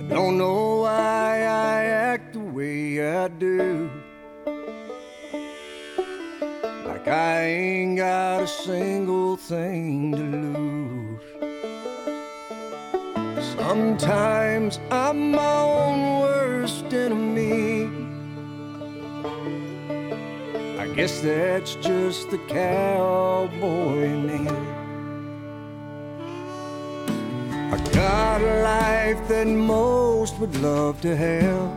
Don't know why I act the way I do, like I ain't got a single thing to lose. Sometimes I'm my own worst enemy. I guess that's just the cowboy in me. I got a life that most would love to have.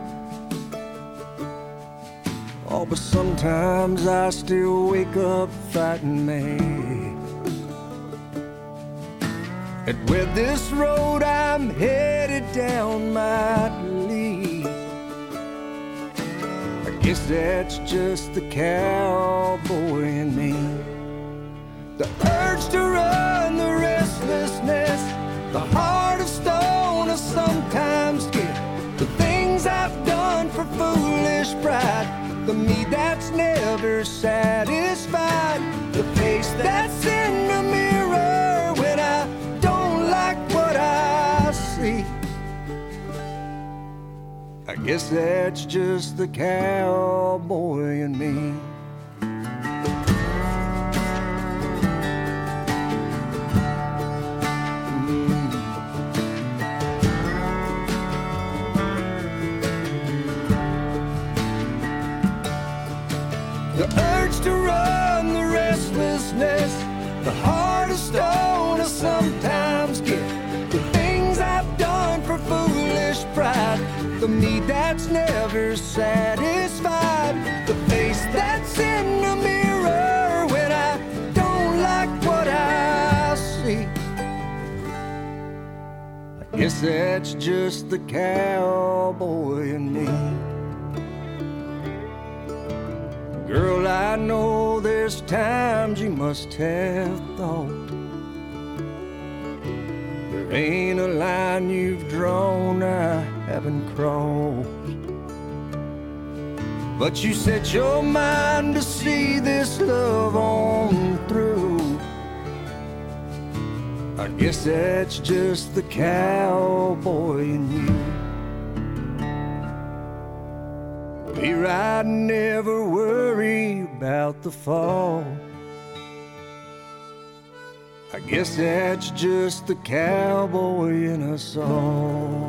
Oh, but sometimes I still wake up fighting mad. And where this road I'm headed down might lead, I guess that's just the cowboy in me. The urge to run, the restlessness, the heart of stone I sometimes get. The things I've done for foolish pride, the me that's never satisfied, the face that's in the mirror when I don't like what I see. I guess that's just the cowboy in me. The urge to run, the restlessness, the heart of stone I sometimes get. The things I've done for foolish pride, the me that's never satisfied, the face that's in the mirror when I don't like what I see. I guess that's just the cowboy in me. Girl, I know there's times you must have thought there ain't a line you've drawn I haven't crossed. But you set your mind to see this love on through. I guess that's just the cowboy in you. Be right, never worry about the fall. I guess that's just the cowboy in us all.